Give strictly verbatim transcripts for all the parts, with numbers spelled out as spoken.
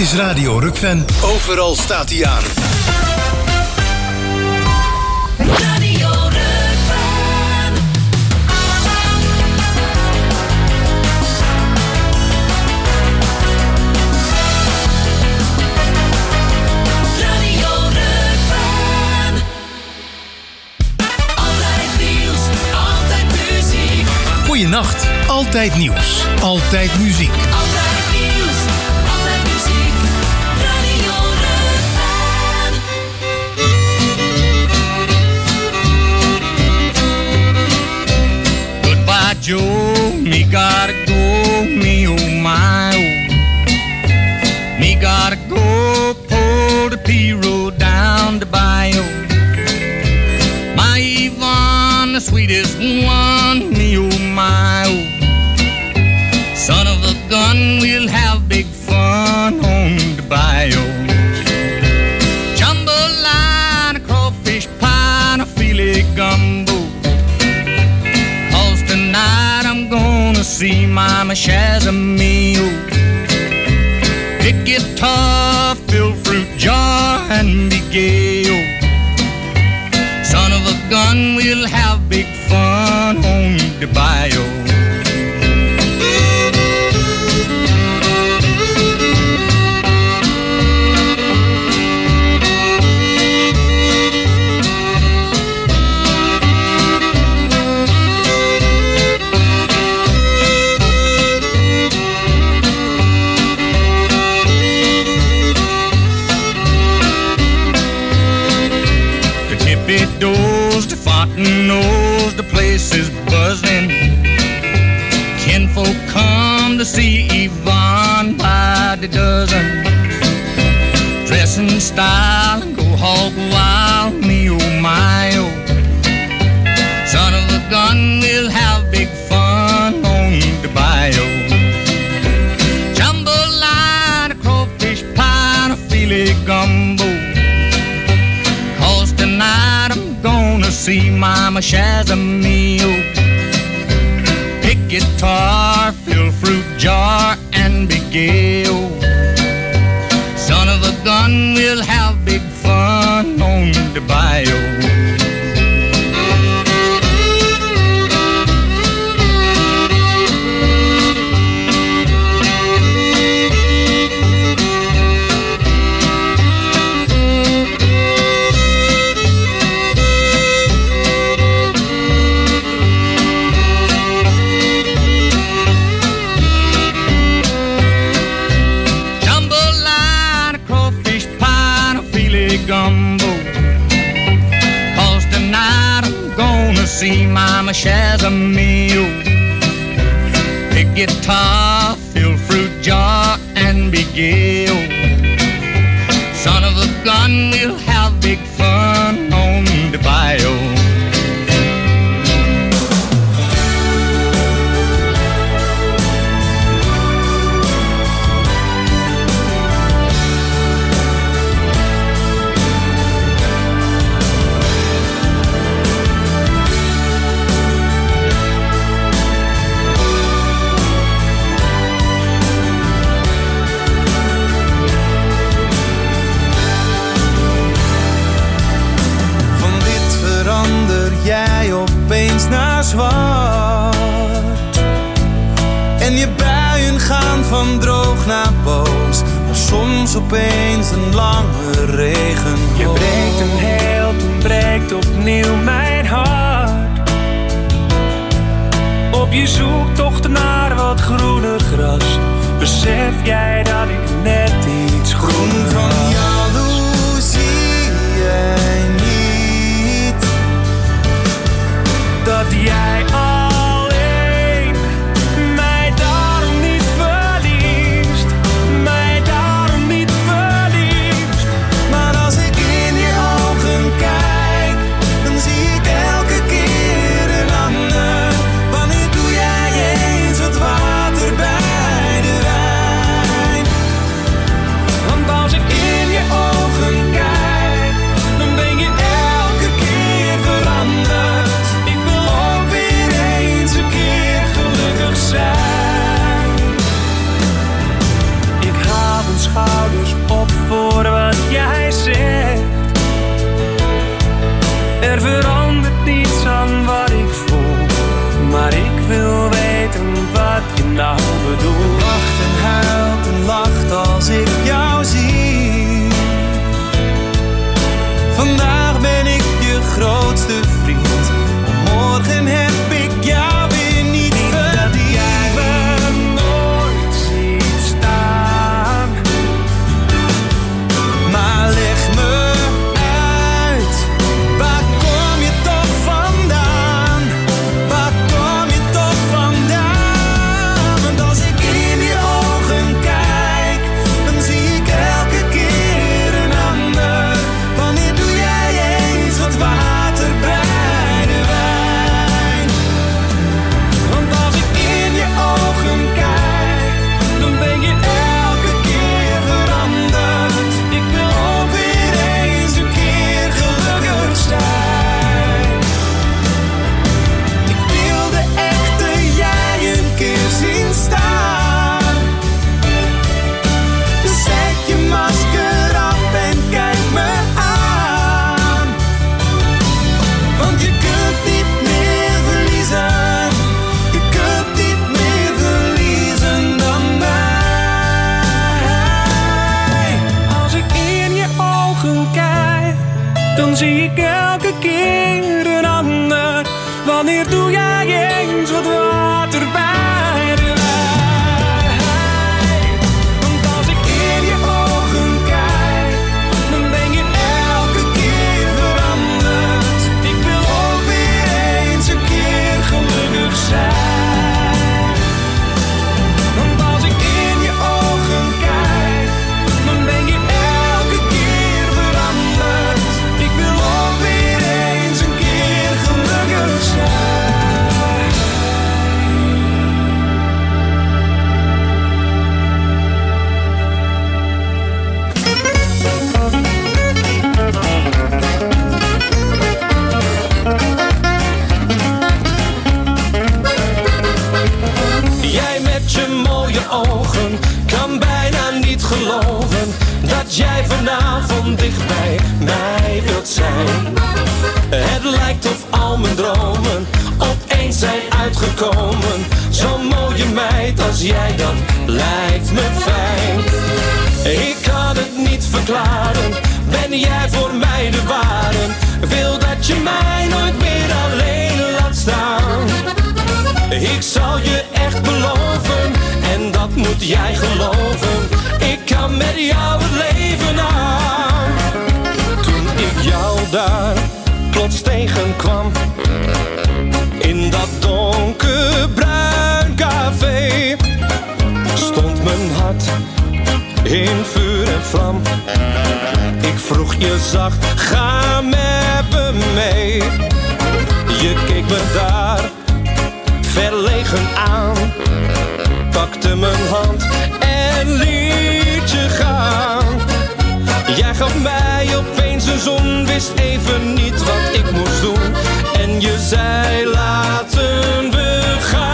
is Radio Rukven. Overal staat hij aan. Radio Rukven. Radio Rukven. Altijd nieuws, altijd muziek. Goeienacht, altijd nieuws, altijd muziek. Altijd nieuws, altijd muziek. Radio Rukven. Goodbye, Joe, me gotta go, me oh my oh. Me gotta go, pull the P-road down the bayou. My Yvonne, the sweetest one, me oh my oh. Son of a gun, we'll have big fun on the bayou. Jambalaya, crawfish pie, and a filet gumbo. Cause tonight I'm gonna see Mama Shazamio. Big guitar, fill fruit jar, and be gay, oh. Son of a gun, we'll have big fun on the bayou. Doors, the fountain knows the place is buzzing. Kinfolk come to see Yvonne by the dozen. Dress in style and go hog wild, me oh my oh. Son of a gun, we'll have big fun on the bayou. Jambalaya, crawfish pie, and a filet gumbo. Tonight I'm gonna see Mama Shazamio. Pick guitar, fill fruit jar, and be gay, oh. Son of a gun, we'll have big fun on the bayou. Gumbo. Cause tonight I'm gonna see Mama Shazamio. Big guitar, fill fruit jar, and be gay, oh. Son of a gun, we'll have big fun on the bayou. Jij opeens naar zwart. En je buien gaan van droog naar boos, maar soms opeens een lange regen. Je breekt een heel, toen breekt opnieuw mijn hart. Op je zoektocht naar wat groener gras, besef jij dat ik net iets groener van was. Jaloezie jij niet dat jij alleen mij daarom niet verliest, mij daarom niet verliest. Maar als ik in je ogen kijk, dan zie ik elke keer een ander. Wanneer doe jij eens wat water bij de wijn? Want als ik in grootste vriend. Morgen heb ik jou weer niet verdiend. Dat jij me nooit ziet staan. Maar leg me uit, waar kom je toch vandaan? Waar kom je toch vandaan? Want als ik in je ogen kijk, dan zie ik elke keer een ander. Wanneer doe jij eens wat water bij de wijn? Want als ik in je ogen kijk, dan ben je elke keer veranderd. Ik wil ook weer eens een keer gelukkig zijn. Ik wil de echte jij een keer zien staan. Dus zet je masker af en kijk me aan. Want je kunt niet meer verliezen. Je kunt niet meer verliezen dan mij. Als ik in je ogen kijk, dan zie ik elke keer een ander. Wanneer doe jij eens wat water bij de wijn? Want als ik in je ogen kijk, dan ben je elke keer veranderd. Ik wil ook weer eens een keer gelukkig zijn. Want als ik in je ogen kijk, dan ben je elke keer veranderd. Ik wil ook weer eens een keer gelukkig zijn. Jij met je mooie ogen kan bijna niet geloven dat jij vanavond dicht bij mij wilt zijn. Het lijkt of al mijn dromen opeens zijn uitgekomen. Zo'n mooie meid als jij, dat lijkt me fijn. Ik kan het niet verklaren, ben jij voor mij de ware. Wil dat je mij nooit meer alleen laat staan. Ik zal je echt beloven, en dat moet jij geloven. Ik kan met jou het leven aan. Toen ik jou daar plots tegenkwam, in dat donkerbruin café, stond mijn hart in vuur en vlam. Ik vroeg je zacht, ga met me mee. Je keek me daar verlegen aan, pakte mijn hand en liet je gaan. Jij gaf mij opeens een zoen, wist even niet wat ik moest doen. En je zei, laten we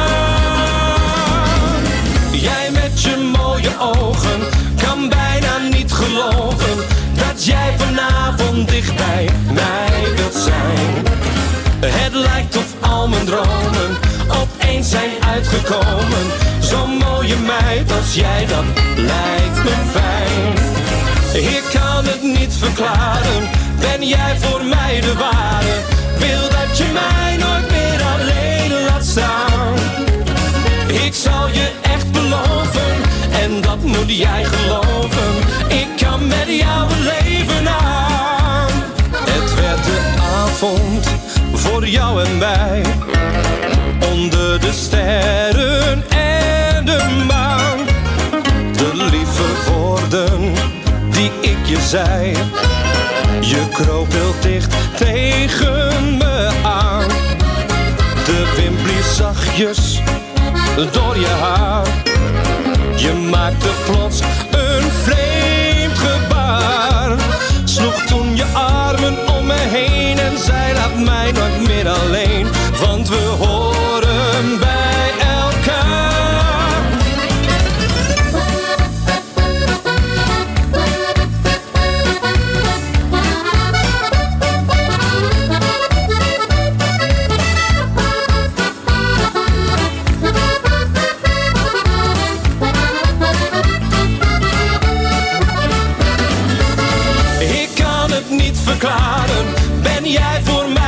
gaan. Jij met je mooie ogen kan bijna niet geloven dat jij vanavond dicht bij mij wilt zijn. Het lijkt of al mijn dromen opeens zijn uitgekomen. Zo'n mooie meid als jij, dat lijkt me fijn. Ik kan het niet verklaren, ben jij voor mij de ware. Wil dat je mij nooit meer alleen laat staan. Ik zal je echt beloven, en dat moet jij geloven. Ik kan met jou het leven aan. Het werd de avond voor jou en mij, onder de sterren en de maan. De lieve woorden die ik je zei, je kroop heel dicht tegen me aan. De wind blies zachtjes door je haar. Je maakte plots een vreemd gebaar. Sloeg toen je armen om me heen en zei, laat mij nooit meer alleen, want we horen bij elkaar. verklaren, ben jij voor mij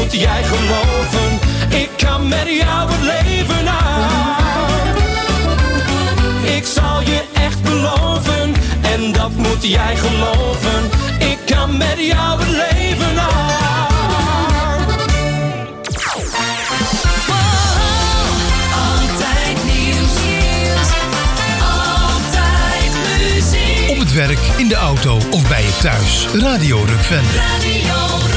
moet jij geloven. Ik kan met jou het leven aan. Ik zal je echt beloven, en dat moet jij geloven. Ik kan met jou het leven aan. Altijd nieuws, altijd muziek. Op het werk, in de auto of bij je thuis. Radio Rukven. Radio Rukven.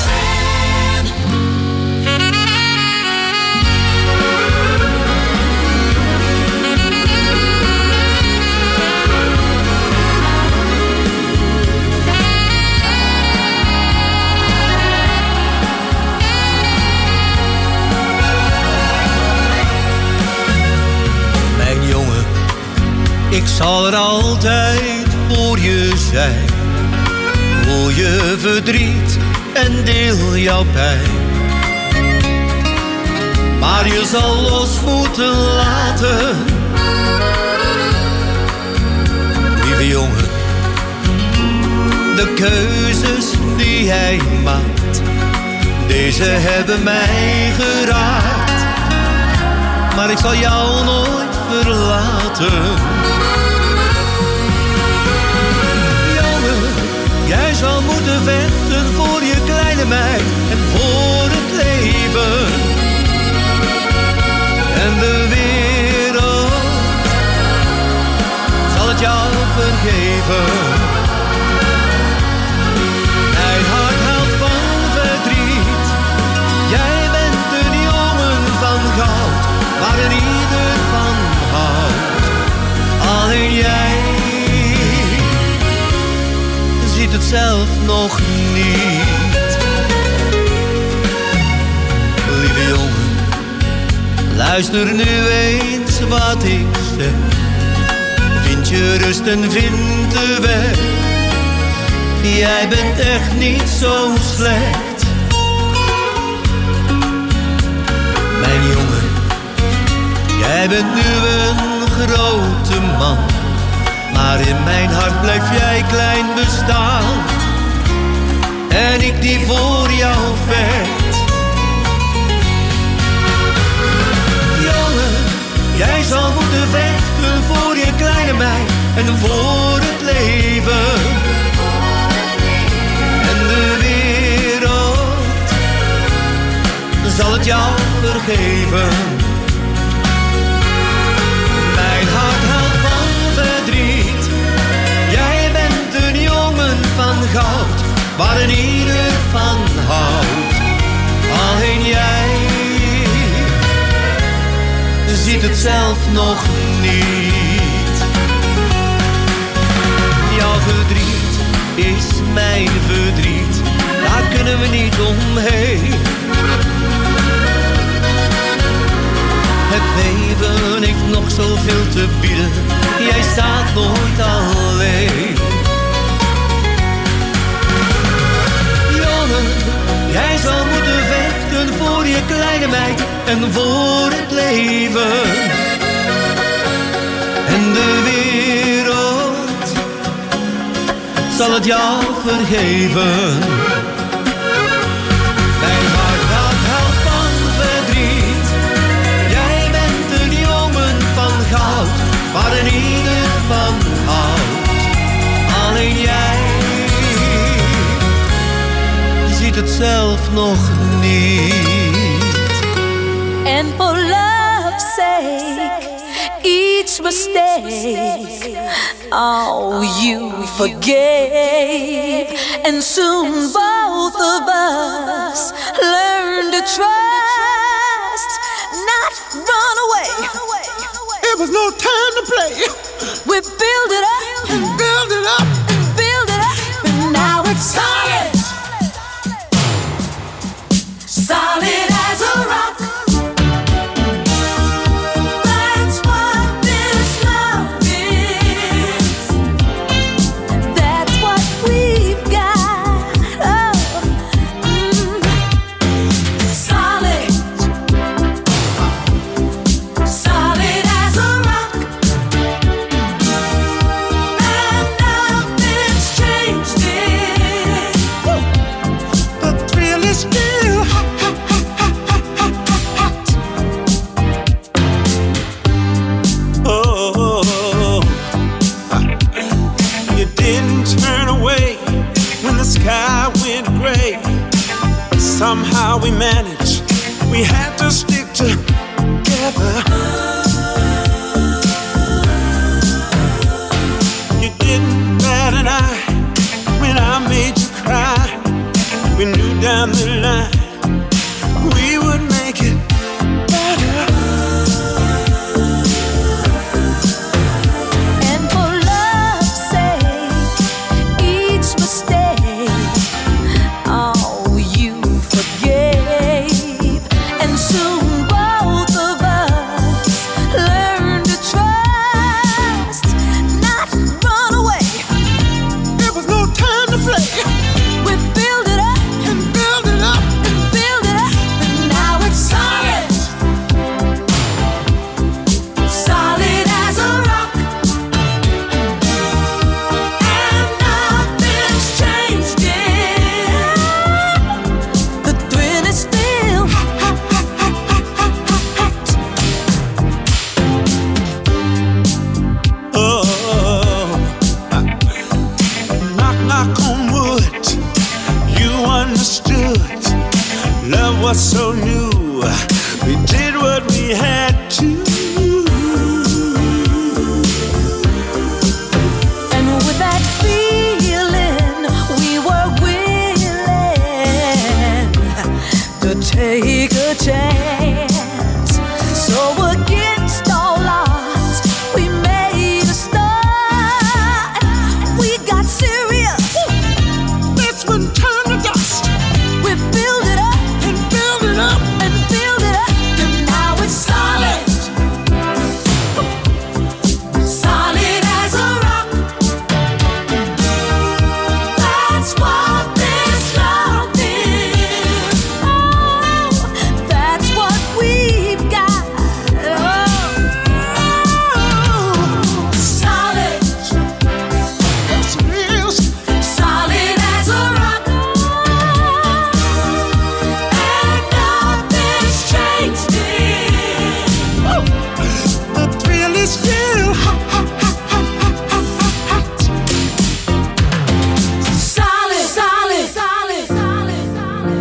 Mijn jongen, ik zal er altijd voor je zijn. Voel je verdriet en deel jouw pijn. Maar je zal los moeten laten. Lieve jongen, de keuzes die jij maakt, deze hebben mij geraakt. Maar ik zal jou nooit verlaten. Jongen, jij zal moeten vechten voor je kleine meid en voor het leven. En de wereld zal het jou vergeven. Mijn hart huilt van verdriet. Jij bent een jongen van goud, waar een ieder van houdt. Alleen jij ziet het zelf nog niet. Lieve jongen, luister nu eens wat ik zeg. Vind je rust en vind de weg. Jij bent echt niet zo slecht. Mijn jongen, jij bent nu een grote man, maar in mijn hart blijf jij klein bestaan. En ik die voor jou vecht. Jongen, jij zal moeten vechten voor je kleine meid en voor het leven. En de wereld zal het jou vergeven. Mijn hart huilt van verdriet. Jij bent een jongen van goud, waar een ieder van houdt. Alleen jij ziet het zelf nog niet. Jouw verdriet is mijn verdriet, daar kunnen we niet omheen. Het leven heeft nog zoveel te bieden, jij staat nooit alleen. Jongen, jij zal moeten vechten voor je kleine meid en voor het leven. En de wereld zal het jou vergeven. Mijn hart dat huilt van verdriet. Jij bent een jongen van goud, waar een ieder van houdt. Alleen jij ziet het zelf nog niet. And for love's sake, each mistake, oh, you forgave. And soon both of us learn to trust, not run away. It was no time to play. We build it up and Build it up. build it up, and now it's solid. Solid as a rock. That's what this love is. That's what we've got. Oh, mm. Solid. Solid as a rock. was so new. We did what we had to. And with that feeling, we were willing to take a chance. So against all odds, we made a start. We got serious. This one turned to dust. We build it up and build it up and build it up, and now it's solid. Solid as a rock. That's what this love is. Oh, that's what we've got. Oh, Solid, yes it is. solid as a rock. And nothing's changed it. The thrill is still hot, hot, hot, hot, hot, hot, hot. Solid, solid, solid, solid, solid.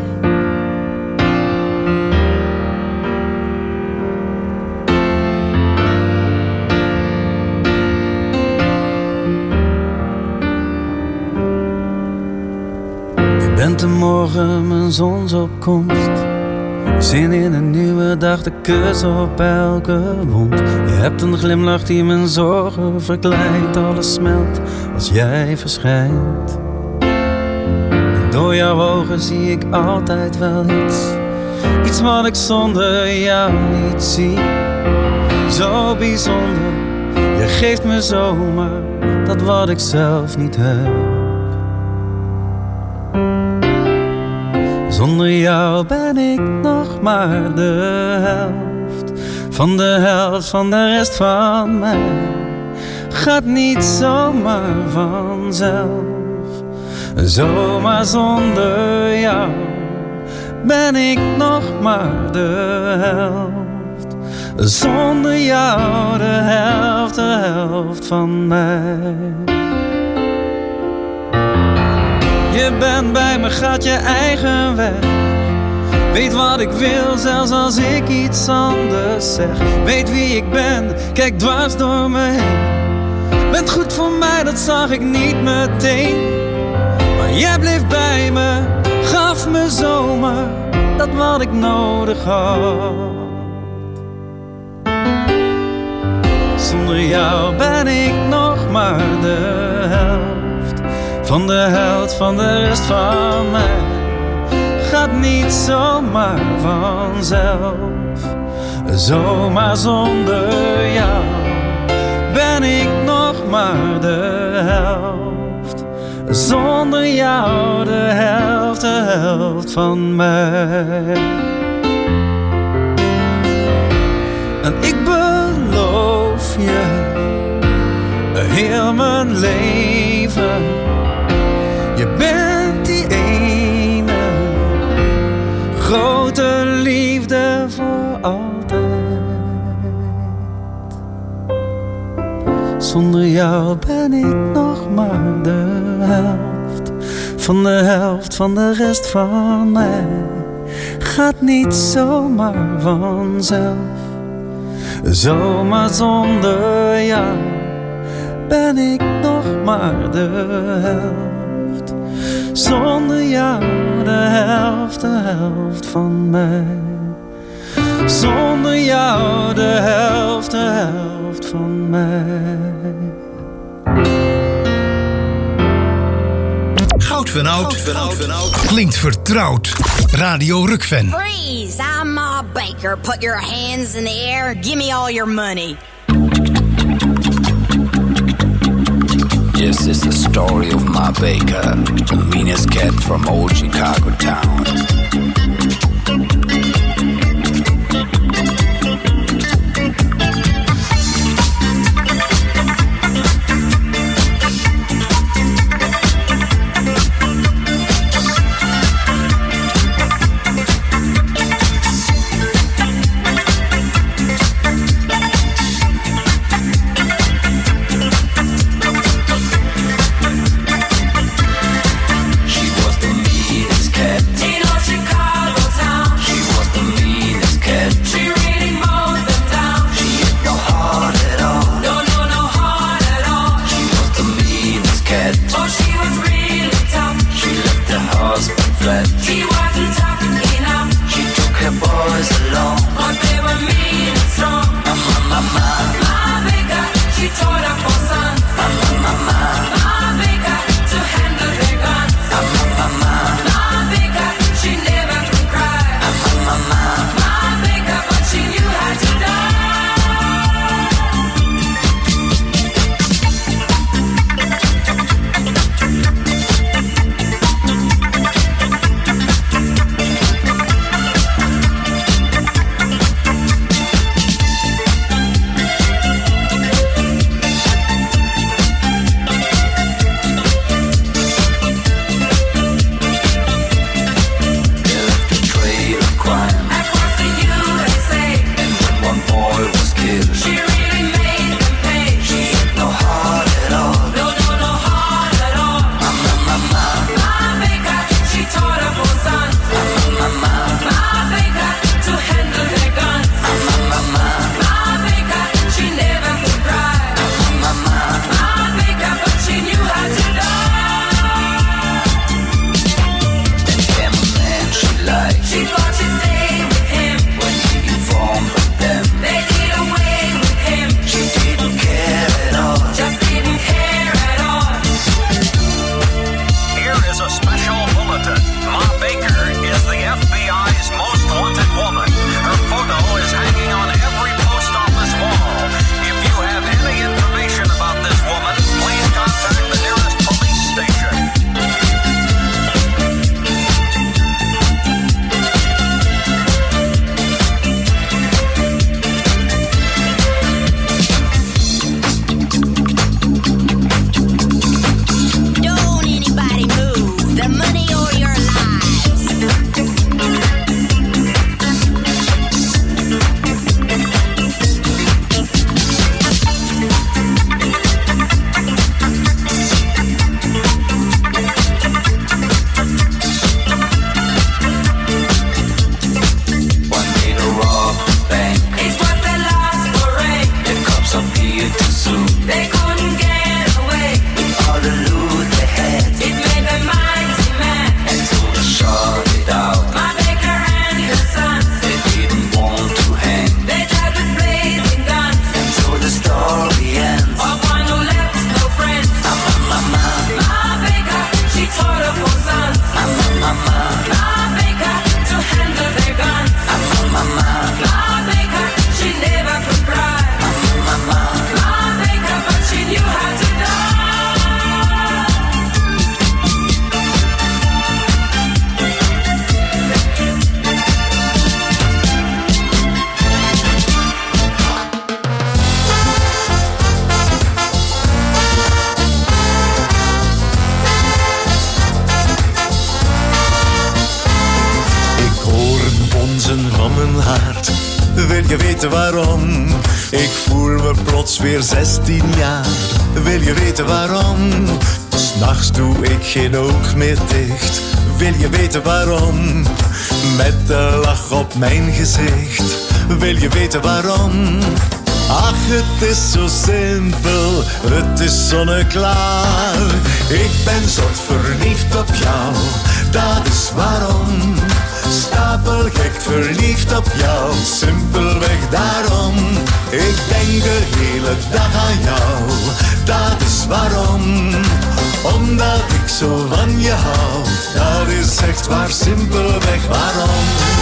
Je bent de morgen, mijn zonsopkomst. Zin in een nieuwe dag, de kus op elke wond. Je hebt een glimlach die mijn zorgen verkleint. Alles smelt als jij verschijnt. En door jouw ogen zie ik altijd wel iets. Iets wat ik zonder jou niet zie. Zo bijzonder, je geeft me zomaar dat wat ik zelf niet heb. Zonder jou ben ik nog maar de helft van de helft van de rest van mij. Gaat niet zomaar vanzelf. Zomaar zonder jou ben ik nog maar de helft. Zonder jou de helft, de helft van mij. Je bent bij me, gaat je eigen weg. Weet wat ik wil, zelfs als ik iets anders zeg. Weet wie ik ben, kijk dwars door me heen. Bent goed voor mij, dat zag ik niet meteen. Maar jij bleef bij me, gaf me zomaar dat wat ik nodig had. Zonder jou ben ik nog maar de helft van de helft van de rest van mij. Gaat niet zomaar vanzelf. Zomaar zonder jou ben ik nog maar de helft. Zonder jou de helft, de helft van mij. En ik beloof je heel mijn leven. Je bent die ene grote liefde voor altijd. Zonder jou ben ik nog maar de helft van de helft van de rest van mij. Gaat niet zomaar vanzelf. Zomaar zonder jou ben ik nog maar de helft. Zonder jou de helft, de helft van mij. Zonder jou de helft, de helft van mij. Goud van Oud klinkt vertrouwd. Radio Rukven. Freeze! I'm Ma Baker. Put your hands in the air. Give me all your money. This is the story of Ma Baker, the meanest cat from old Chicago town. In old Chicago. weten waarom? Ik voel me plots weer zestien jaar. Wil je weten waarom? 'S Nachts doe ik geen oog meer dicht. Wil je weten waarom? Met de lach op mijn gezicht. Wil je weten waarom? Ach, het is zo simpel, het is zonneklaar. Ik ben zot verliefd op jou, dat is waarom. Stapelgek verliefd op jou, simpelweg daarom. Ik denk de hele dag aan jou, dat is waarom. Omdat ik zo van je hou, dat is echt waar, simpelweg waarom.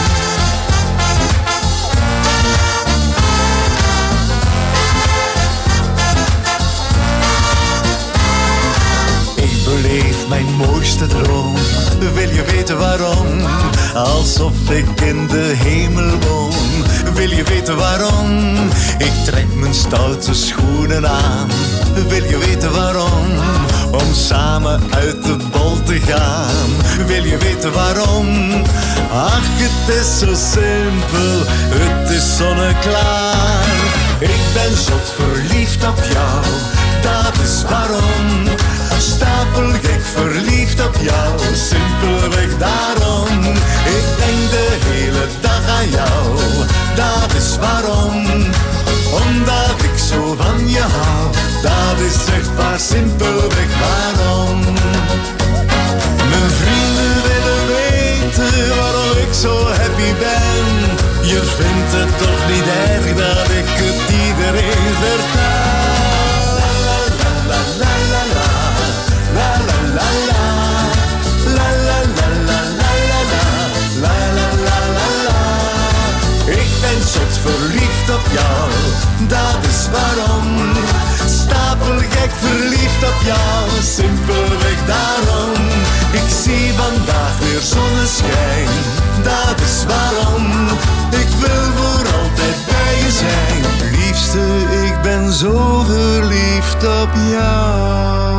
Beleef mijn mooiste droom. Wil je weten waarom? Alsof ik in de hemel woon. Wil je weten waarom? Ik trek mijn stoute schoenen aan. Wil je weten waarom? Om samen uit de bol te gaan. Wil je weten waarom? Ach, het is zo simpel, het is zonneklaar. Ik ben zot verliefd op jou, dat is waarom. Stapelgek verliefd op jou, simpelweg daarom. Ik denk de hele dag aan jou, dat is waarom. Omdat ik zo van je hou, dat is echt waar, simpelweg waarom. Mijn vrienden willen weten waarom ik zo happy ben. Je vindt het toch niet erg dat ik het iedereen vertel. La la la la la la la la la la la la la la la la la la. Ik ben zot verliefd op jou, dat is waarom. Stapelgek verliefd op jou, simpelweg daarom. Ik zie vandaag weer zonneschijn, dat is waarom. Ik wil voor altijd bij je zijn. Liefste, ik ben zo verliefd op jou.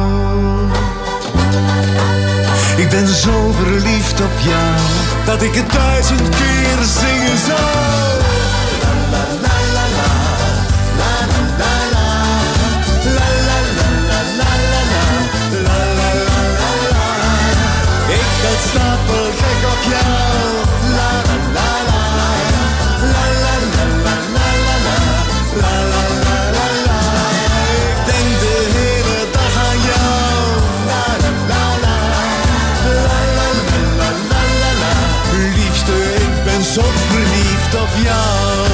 Ik ben zo verliefd op jou, dat ik het duizend keer zingen zou. La la la la la, la la la la, la la la la la la, la la la la la. Ik ben stapelgek op jou. La la la la, la la la la la la, la la la la la. Ik denk de hele dag aan jou. La la la la. Liefste, ik ben zo verliefd op jou.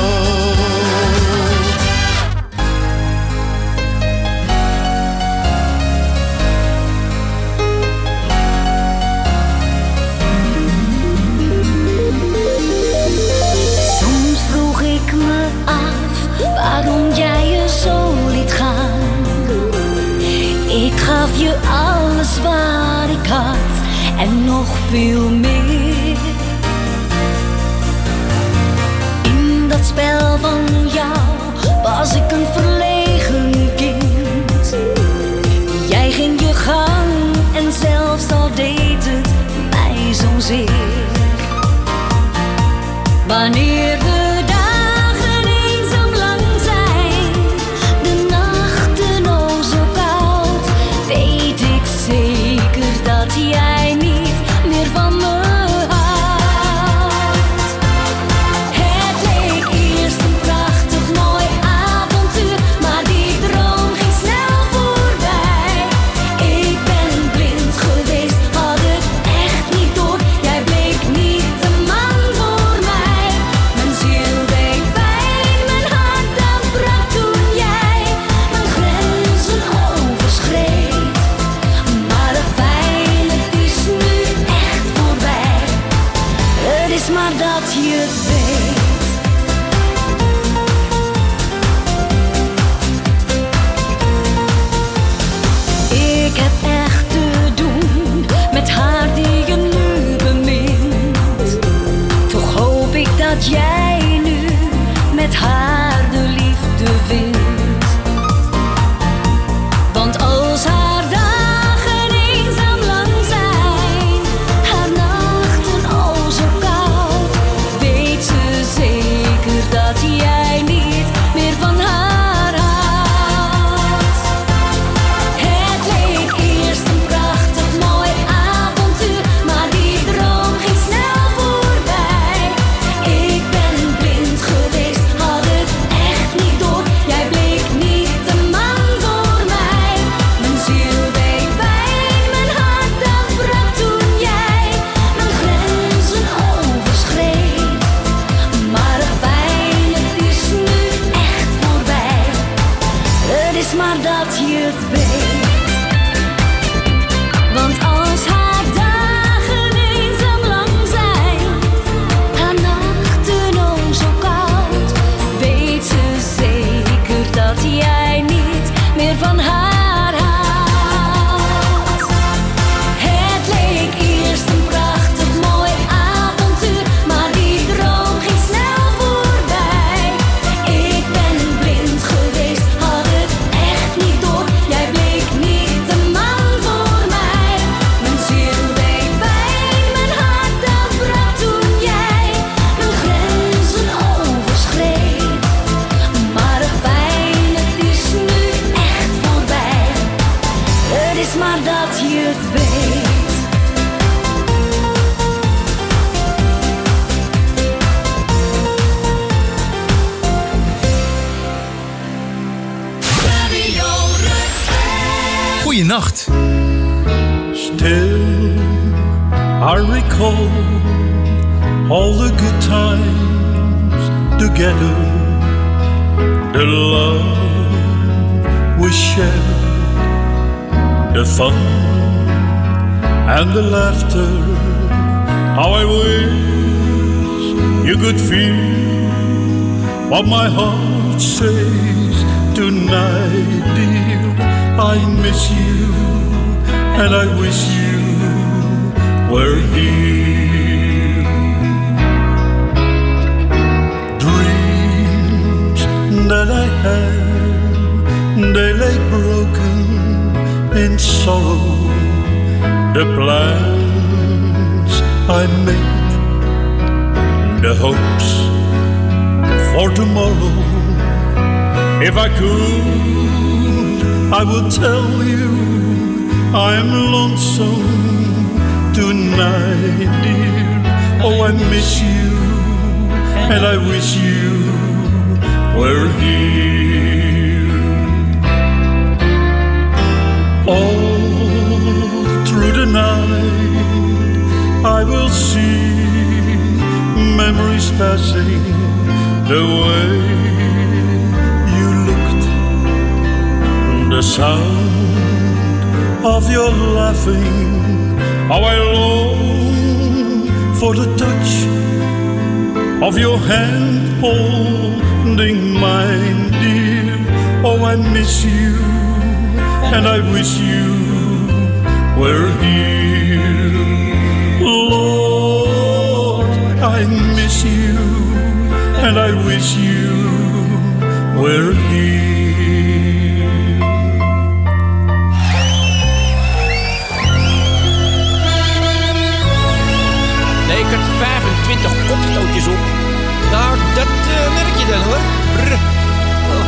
Soms vroeg ik me af waarom jij je zo liet gaan. Ik gaf je alles wat ik had en nog veel meer. In dat spel van jou was ik een verlegen kind. Jij ging je gang en zelfs al deed het mij zozeer. Wanneer de dagen eenzaam lang zijn, de nachten o zo koud, weet ik zeker dat jij niet meer van me is maar dat je het weet. Want als haar dagen eenzaam lang zijn, haar nachten o zo koud, weet ze zeker dat jij niet meer van haar houdt. Het leek eerst een prachtig mooi avontuur, maar die droom ging snel voorbij. Ik ben blind geweest, had het echt niet door. Jij bleek niet de man voor mij. Mijn ziel deed pijn, mijn hart dat brak toen jij mijn grenzen overschreed. Maar fijn, het is nu echt voorbij. Het is maar dat je het weet. Goeienacht. Still, I recall all the good times together, the love we shared, the fun and the laughter. How I wish you could feel what my heart says tonight, dear. I miss you and I wish you were here. Dreams that I had, they lay broken in sorrow. The plans I made, the hopes for tomorrow. If I could, I would tell you I am lonesome tonight, dear. Oh, I miss you and I wish you were here. All through the night I will see memories passing the way you looked, the sound of your laughing. How I long for the touch of your hand holding mine, dear. Oh, I miss you and I wish you were here. Lord, I miss you and I wish you were here. Levert vijfentwintig kopstootjes op. Nou, dat uh, merk je dan hoor. Brr. Oh.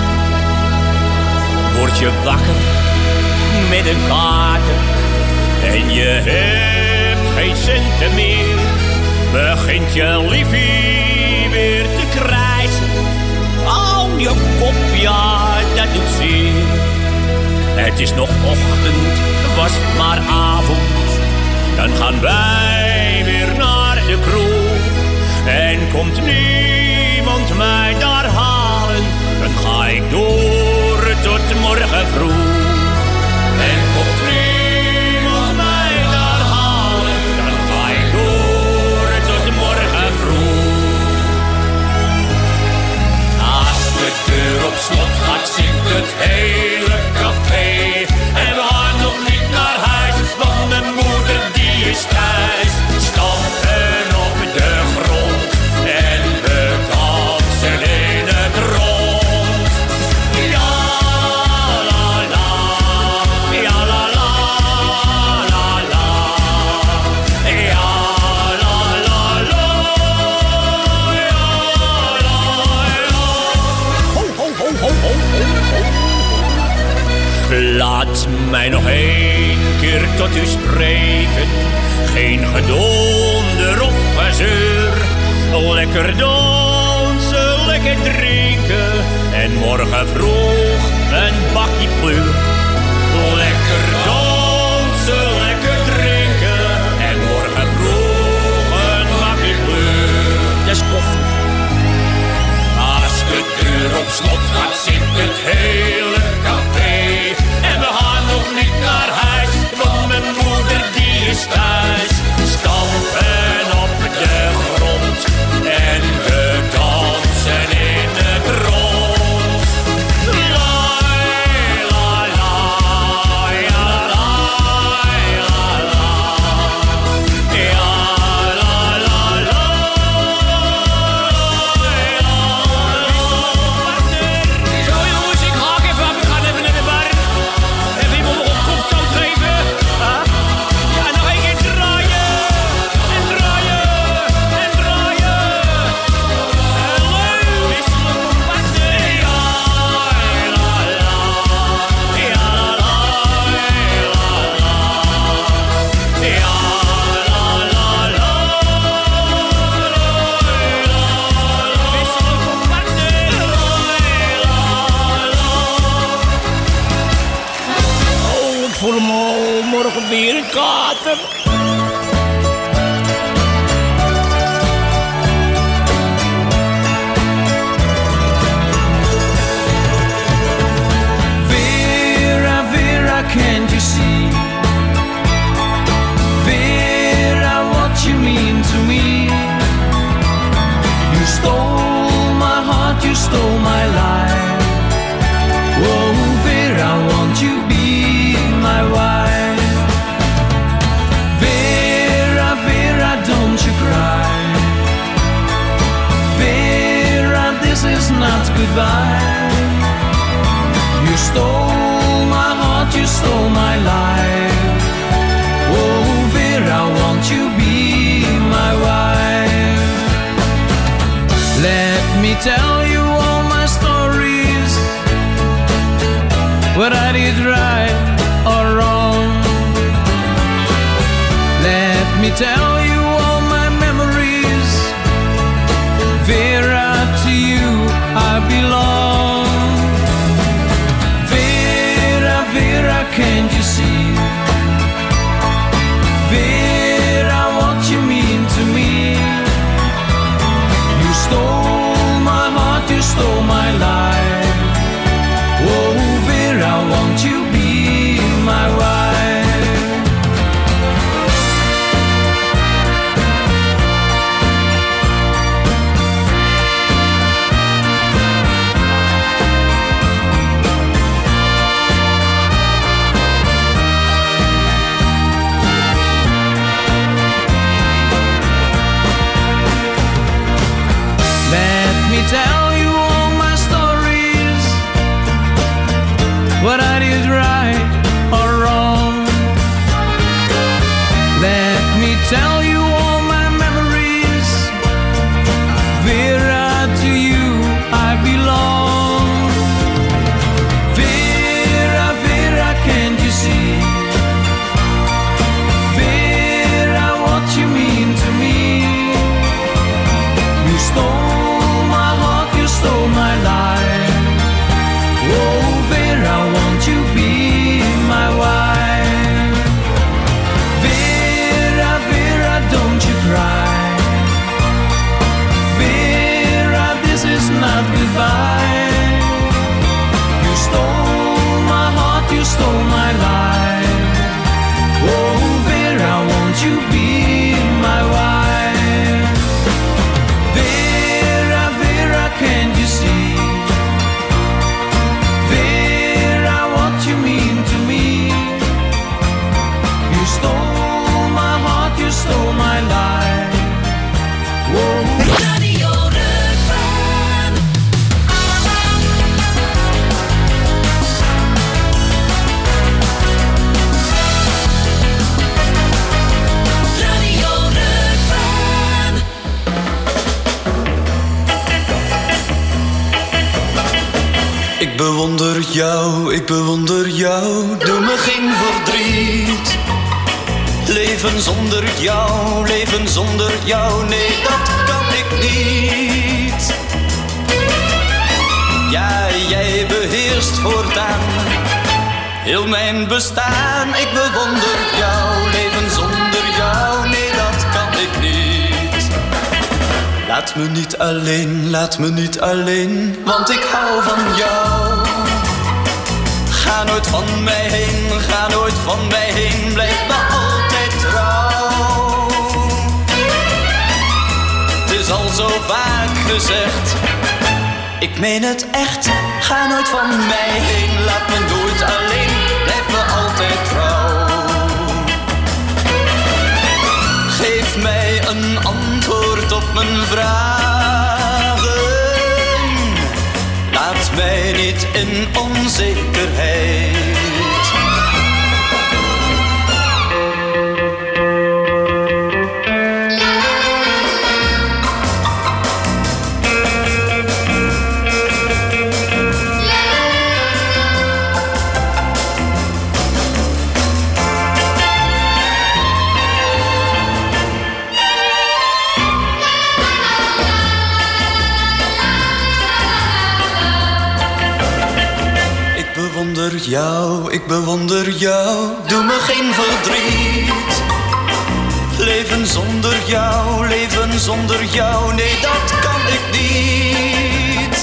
Word je wakker met een kater en je hebt geen centen meer. Begint je liefie weer te krijsen. Oh, je kop, ja, dat doet zeer. Het is nog ochtend, was het maar avond. Dan gaan wij weer naar de kroeg. En komt niemand mij daar halen, dan ga ik door tot morgen vroeg. En komt niemand mij daar halen, dan ga ik door tot morgen vroeg. Als de deur op slot gaat, zingt het hele café. En we gaan nog niet naar huis, want mijn moeder die is thuis. Stampen op de grond en we dansen in het rond. Ja la la, ja la la la la, ja la la la, ja la la. Ho ho ho ho ho ho. Laat mij nog één keer tot u spreken. Geen gedonder of gezeur. Lekker dansen, lekker drinken. En morgen vroeg een bakje pleur. Lekker dansen, lekker drinken. En morgen vroeg een bakje pleur. Dat is koffie. Als de deur op slot gaat, zingt het hele café. weer een kater. Vera, Vera, can't you see? Vera, what you mean to me? You stole my heart, you stole my life. Oh, Vera, won't you be my wife? Vera, Vera, don't you cry. Vera, this is not goodbye. You stole my heart, you stole my life. Oh, Vera, won't you be my wife? Let me tell you all my stories, what I did right or wrong. Let me tell you all my memories. Vera, to you I belong. Vera, Vera, can't you see? Vera, what you mean to me? You stole my heart, you stole my life. Oh, Vera, won't you be my wife? Let me tell you all my stories, what I did right or wrong. Let me tell you all my memories. Vera, to you I belong. Vera, Vera, can't you see? Vera, what you mean to me? You stole my heart, you stole my life. Oh, Vera, won't you be my wife? Vera, Vera, don't you cry. Vera, this is not goodbye. You stole my heart, you stole my life. Oh, Vera, won't you be my wife? Vera, Vera, can't you see? Vera, what you mean to me? You stole my heart, you stole my life. Whoa. Radio Rukven. Radio Rukven. Ik bewonder jou, ik bewonder jou, doe me geen verdriet. Leven zonder jou, leven zonder jou, nee dat kan ik niet. Ja, jij beheerst voortaan heel mijn bestaan. Ik bewonder jou, leven zonder jou, nee dat kan ik niet. Laat me niet alleen, laat me niet alleen, want ik hou van jou. Ga nooit van mij heen, ga nooit van mij heen, blijf me altijd trouw. Het is al zo vaak gezegd, ik meen het echt. Ga nooit van mij heen, laat me nooit alleen, blijf me altijd trouw. Geef mij een antwoord op mijn vragen. Laat mij niet in onzekerheid. bewonder jou, ik bewonder jou. Doe me geen verdriet. Leven zonder jou, leven zonder jou, nee dat kan ik niet.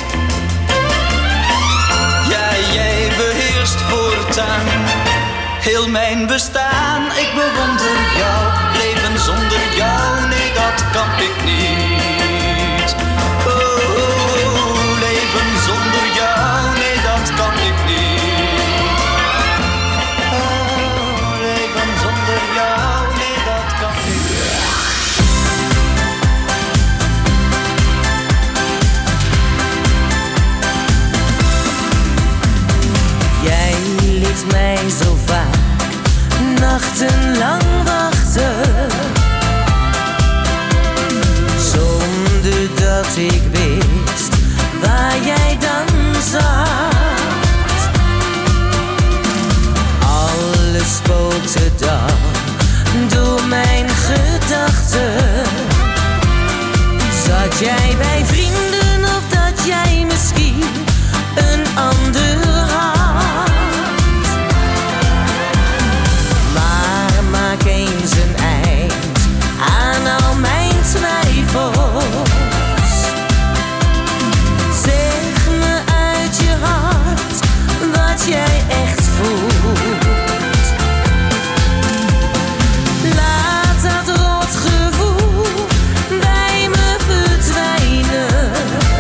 Ja, jij beheerst voortaan heel mijn bestaan. Ik bewonder jou, leven zonder jou, nee dat kan ik niet. Oh, oh, oh, leven zonder jou, nee dat kan ik niet. Oh, leven zonder jou, nee dat kan ik niet. Jij liet mij zo vaak nachtenlang wachten, zonder dat ik wist waar jij dan zat. Alles spookte dan door mijn gedachten. Zat jij bij vrienden of dat jij misschien een ander had? Maar maak eens een eind aan al mijn twijfels. Zeg me uit je hart wat jij echt voelt. Laat dat rotgevoel bij me verdwijnen.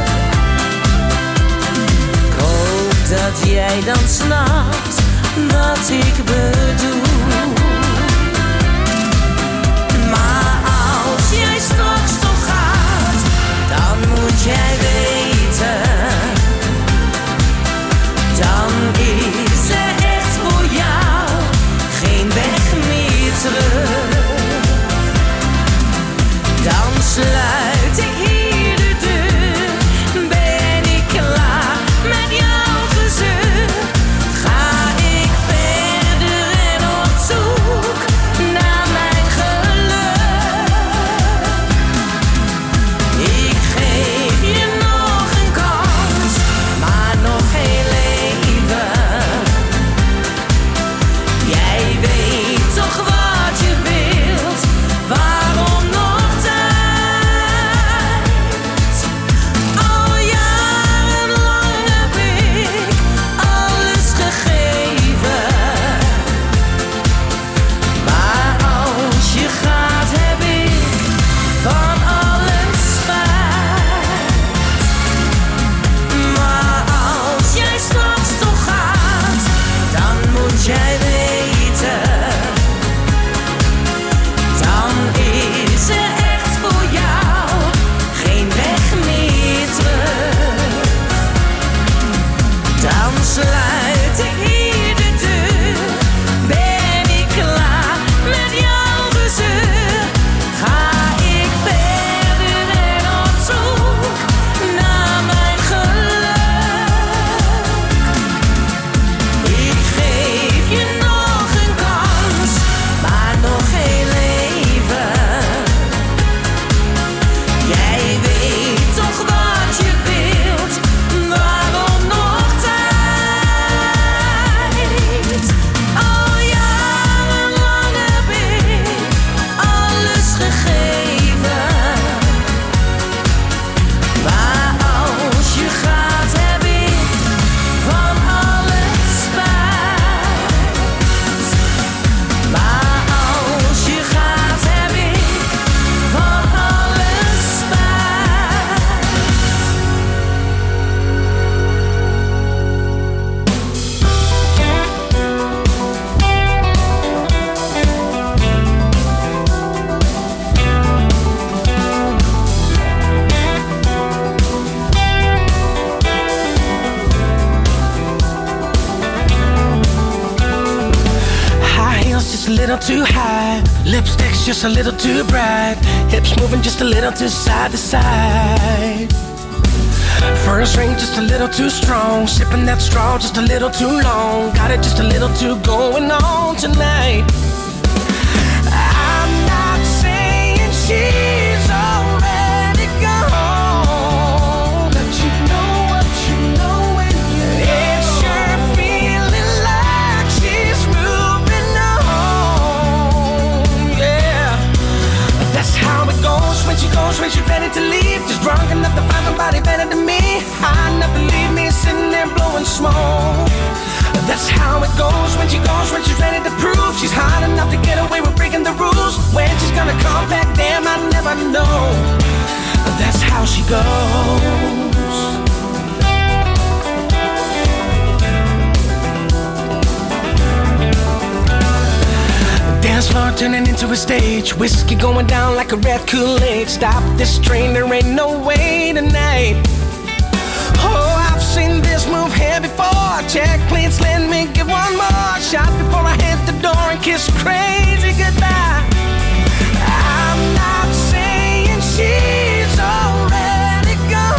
Ik hoop dat jij dan snapt wat ik bedoel. Maar als jij straks toch gaat, dan moet jij weten, dan is er echt voor jou geen weg meer terug. Dan sluit ik hier de deur, ben ik klaar met jouw gezeur. Ga ik verder en op zoek naar mijn geluk. Ik geef je nog een kans, maar nog heel even. Jij weet toch wat je wilt, waarom nog tijd? Al jarenlang heb ik alles gegeven. Maar als je gaat heb ik van alles spijt. Maar als jij straks toch gaat, dan moet jij weten, dan is er echt voor jou geen weg meer terug. Dan sluit ik hier de deur, ben ik klaar met jouw gezeur. Ga ik verder en op zoek naar mijn geluk. Ik geef je nog een kans, maar nog heel even. Jij weet toch wat je wilt, waarom nog tijd? Al jarenlang heb ik alles gegeven. Maar als je gaat heb ik van alles spijt. Maar als je gaat heb ik van alles spijt. High heels just a little too high, lipstick's just a little too bright, hips moving just a little too side to side. First ring just a little too strong, sipping that straw just a little too long, got it just a little too going on tonight. I'm not saying she's already gone, but you know what you know when you it sure feeling goes, when she goes, when she's ready to prove she's hot enough to get away with breaking the rules. When she's gonna come back, damn, I never know. But that's how she goes. Dance floor turning into a stage, whiskey going down like a red Kool-Aid. Stop this train, there ain't no way tonight. Oh, I've seen this move here before. Check, please let me get one more shot before I hit the door and kiss crazy goodbye. I'm not saying she's already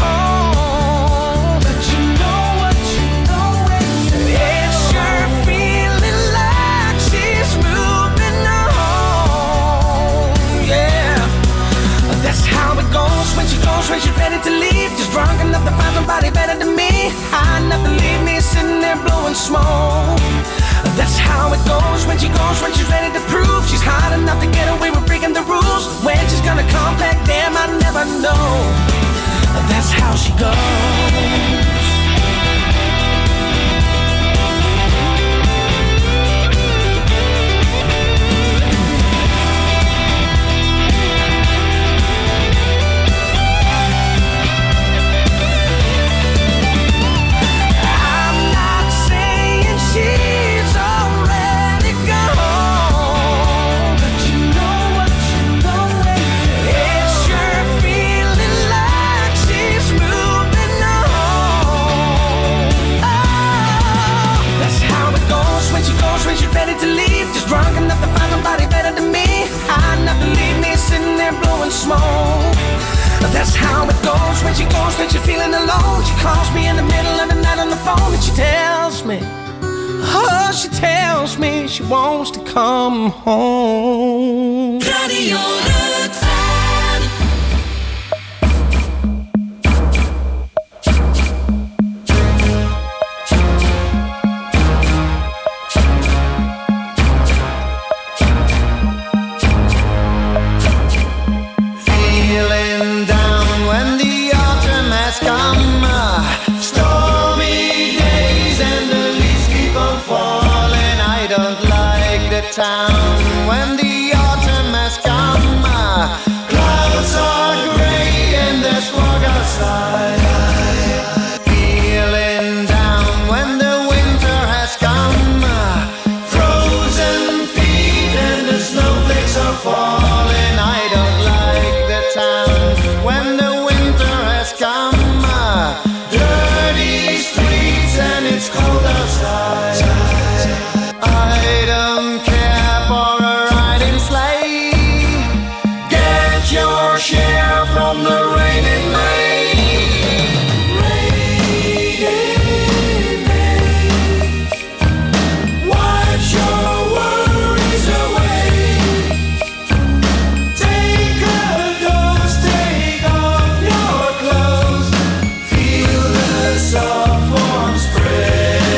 gone, but you know what you know it. It's sure feeling like she's moving on, yeah. That's how it goes when she goes, when she's ready to leave. Just drunk enough to find somebody better than me. High enough to leave me sitting there blowing smoke. That's how it goes when she goes, when she's ready to prove she's hot enough to get away with breaking the rules. When she's gonna come back, damn, I never know. That's how she goes. When she's ready to leave, just drunk enough to find somebody better than me. High enough to leave me sitting there blowing smoke. That's how it goes when she goes, when she's feeling alone. She calls me in the middle of the night on the phone and she tells me, oh, she tells me she wants to come home. Radio Rutland. Town when the autumn has come, clouds are gray and there's fog outside. Feeling down when the winter has come, frozen feet and the snowflakes are falling. I don't like the town when the winter has come, dirty streets and it's cold outside. I don't care for a riding sleigh. Get your share from the raining rain. Raining rain. Wash your worries away. Take a dose, take off your clothes. Feel the soft warm spray.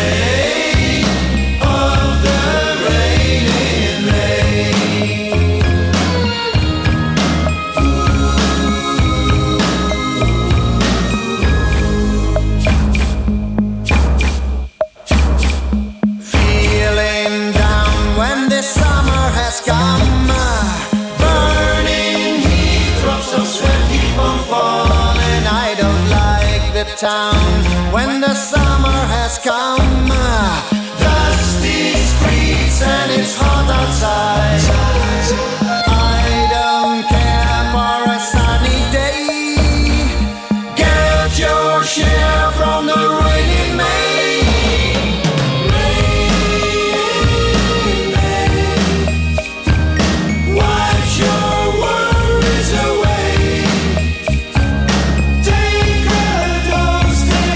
Town when the summer has come, dusty streets and it's hot outside. I don't care for a sunny day. Get your share from the rainy May. Wash your worries away. Take a dose.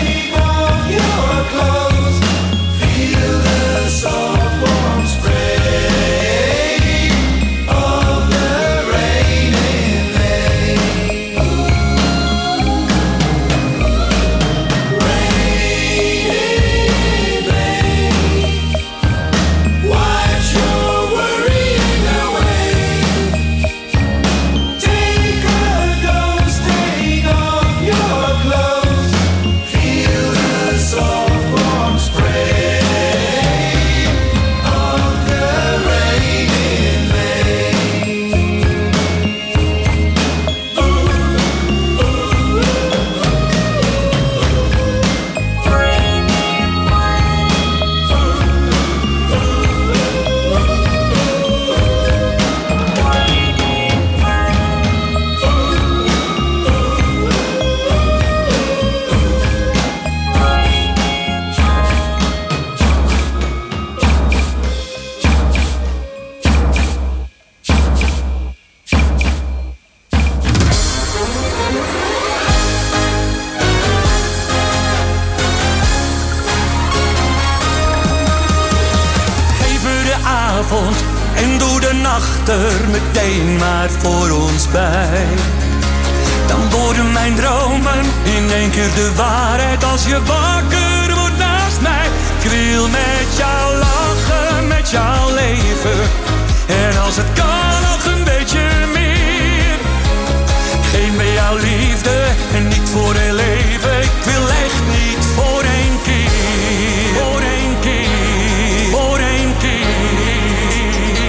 avond en doe de nacht er meteen maar voor ons bij. Dan worden mijn dromen in één keer de waarheid als je wakker wordt naast mij. Ik wil met jou lachen, met jou leven. En als het kan nog een beetje meer. Geen bij jouw liefde en niet voor heel leven. Ik wil echt niet voor één keer. Voor één keer. Voor één keer.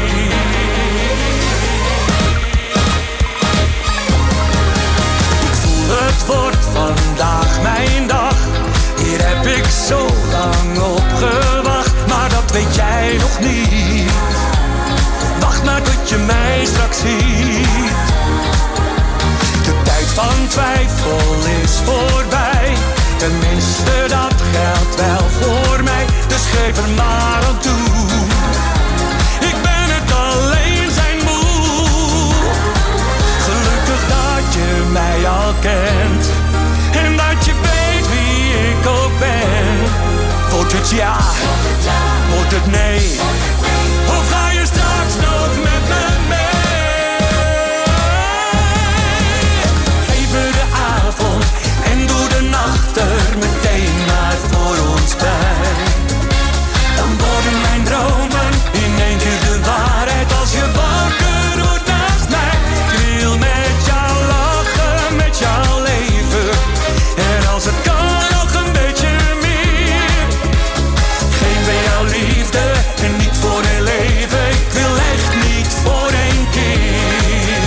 Ik voel het wordt vandaag mijn dag. Hier heb ik zo lang op gewacht. Maar dat weet jij nog niet. Wacht maar tot je mij straks ziet. De tijd van twijfel is voorbij. Tenminste dat geldt wel voor mij. Dus geef er maar aan toe. Ik ben het alleen zijn moe. Gelukkig dat je mij al kent. En dat je weet wie ik ook ben. Wordt het ja, wordt het nee. Of ga je straks nog met me mee? Geef me de avond en doe de nacht er meteen maar voor ons bij. Dan worden mijn dromen in één keer de waarheid als je wakker wordt naast mij. Ik wil met jou lachen, met jou leven. En als het kan nog een beetje meer. Geen bij jouw liefde en niet voor heel leven. Ik wil echt niet voor één keer.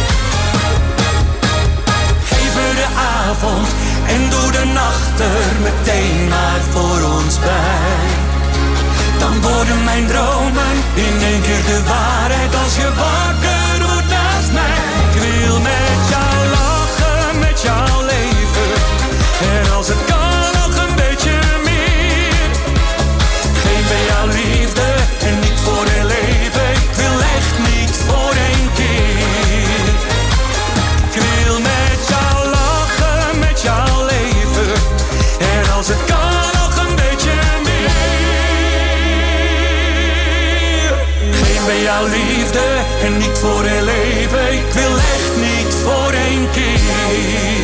Geef me de avond en doe de nacht er meteen maar voor ons bij. Dan worden mijn dromen in één keer de waarheid als je wakker wordt naast mij. Ik wil met jou lachen, met jou leven. En als het kan nog een beetje meer. Geen bij jouw liefde en niet voor heel leven. Ik wil echt niet voor één keer. Ik wil met jou lachen, met jou leven. En als het kan nog een beetje meer. Geen bij jouw liefde en niet voor heel leven. Ik wil echt niet voor één keer.